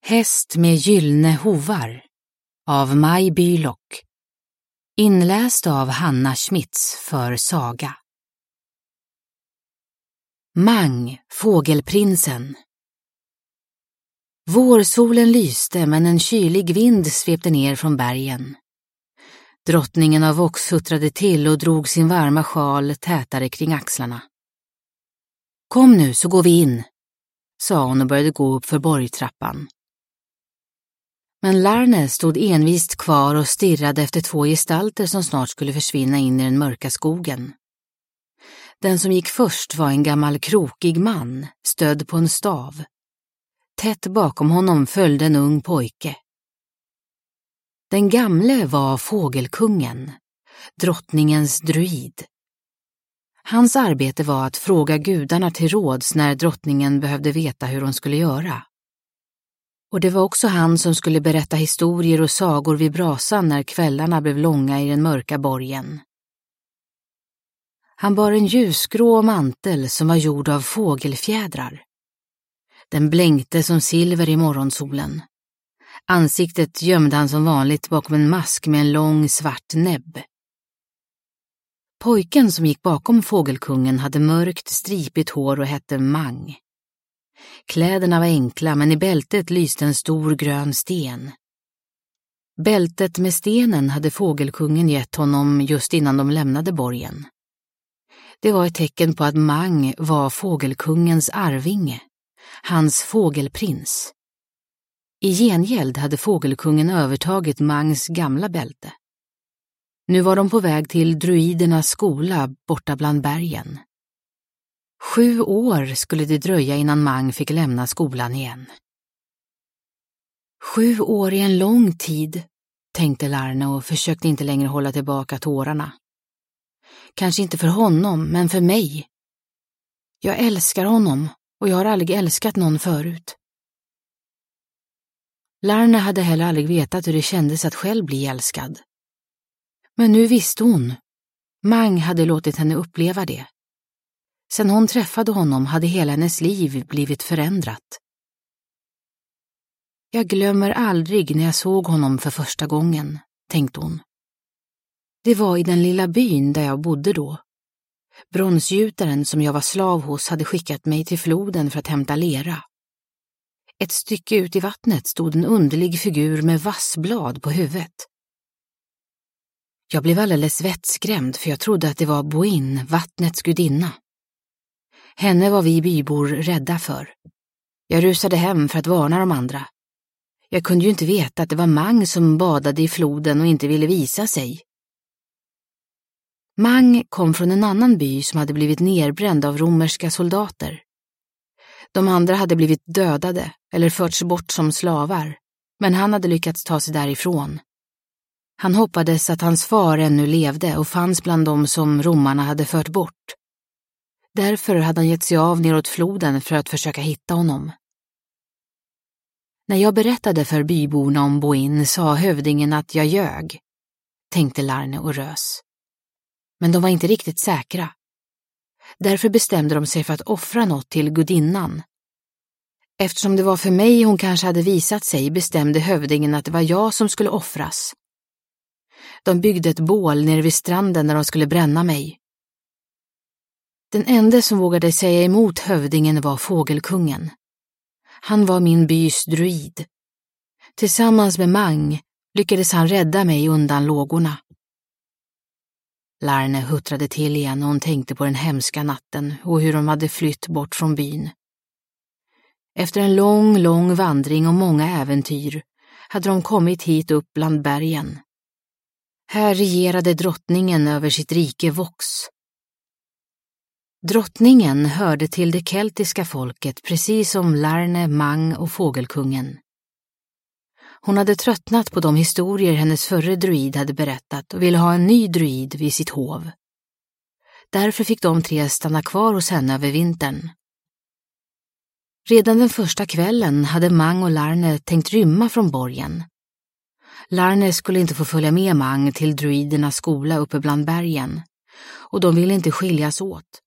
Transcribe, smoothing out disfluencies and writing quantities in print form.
Häst med gyllene hovar av Maj Bylock. Inläst av Hanna Schmitz för Saga. Mang, fågelprinsen. Vårsolen lyste, men en kylig vind svepte ner från bergen. Drottningen av Vox huttrade till och drog sin varma sjal tätare kring axlarna. Kom nu så går vi in, sa hon och började gå upp för borgtrappan. Men Larne stod envist kvar och stirrade efter två gestalter som snart skulle försvinna in i den mörka skogen. Den som gick först var en gammal krokig man, stödd på en stav. Tätt bakom honom följde en ung pojke. Den gamle var fågelkungen, drottningens druid. Hans arbete var att fråga gudarna till råds när drottningen behövde veta hur hon skulle göra. Och det var också han som skulle berätta historier och sagor vid brasan när kvällarna blev långa i den mörka borgen. Han bar en ljusgrå mantel som var gjord av fågelfjädrar. Den blänkte som silver i morgonsolen. Ansiktet gömde han som vanligt bakom en mask med en lång svart näbb. Pojken som gick bakom fågelkungen hade mörkt stripigt hår och hette Mang. Kläderna var enkla, men i bältet lyste en stor grön sten. Bältet med stenen hade fågelkungen gett honom just innan de lämnade borgen. Det var ett tecken på att Mang var fågelkungens arvinge, hans fågelprins. I gengäld hade fågelkungen övertagit Mangs gamla bälte. Nu var de på väg till druidernas skola borta bland bergen. 7 år skulle det dröja innan Mang fick lämna skolan igen. 7 år är en lång tid, tänkte Larne och försökte inte längre hålla tillbaka tårarna. Kanske inte för honom, men för mig. Jag älskar honom och jag har aldrig älskat någon förut. Larne hade heller aldrig vetat hur det kändes att själv bli älskad. Men nu visste hon. Mang hade låtit henne uppleva det. Sen hon träffade honom hade hela hennes liv blivit förändrat. Jag glömmer aldrig när jag såg honom för första gången, tänkte hon. Det var i den lilla byn där jag bodde då. Bronsgjutaren som jag var slav hos hade skickat mig till floden för att hämta lera. Ett stycke ut i vattnet stod en underlig figur med vassblad på huvudet. Jag blev alldeles vettskrämd för jag trodde att det var Boin, vattnets gudinna. Henne var vi bybor rädda för. Jag rusade hem för att varna de andra. Jag kunde ju inte veta att det var Mang som badade i floden och inte ville visa sig. Mang kom från en annan by som hade blivit nerbränd av romerska soldater. De andra hade blivit dödade eller förts bort som slavar, men han hade lyckats ta sig därifrån. Han hoppades att hans far ännu levde och fanns bland dem som romarna hade fört bort. Därför hade han gett sig av neråt floden för att försöka hitta honom. När jag berättade för byborna om Boin sa hövdingen att jag ljög, tänkte Larne och rös. Men de var inte riktigt säkra. Därför bestämde de sig för att offra något till gudinnan. Eftersom det var för mig hon kanske hade visat sig bestämde hövdingen att det var jag som skulle offras. De byggde ett bål nere vid stranden där de skulle bränna mig. Den enda som vågade säga emot hövdingen var fågelkungen. Han var min bys druid. Tillsammans med Mang lyckades han rädda mig undan lågorna. Larne huttrade till igen och hon tänkte på den hemska natten och hur de hade flytt bort från byn. Efter en lång vandring och många äventyr hade de kommit hit upp bland bergen. Här regerade drottningen över sitt rike Vox. Drottningen hörde till det keltiska folket precis som Larne, Mang och fågelkungen. Hon hade tröttnat på de historier hennes förre druid hade berättat och ville ha en ny druid vid sitt hov. Därför fick de 3 stanna kvar hos henne över vintern. Redan den första kvällen hade Mang och Larne tänkt rymma från borgen. Larne skulle inte få följa med Mang till druidernas skola uppe bland bergen och de ville inte skiljas åt.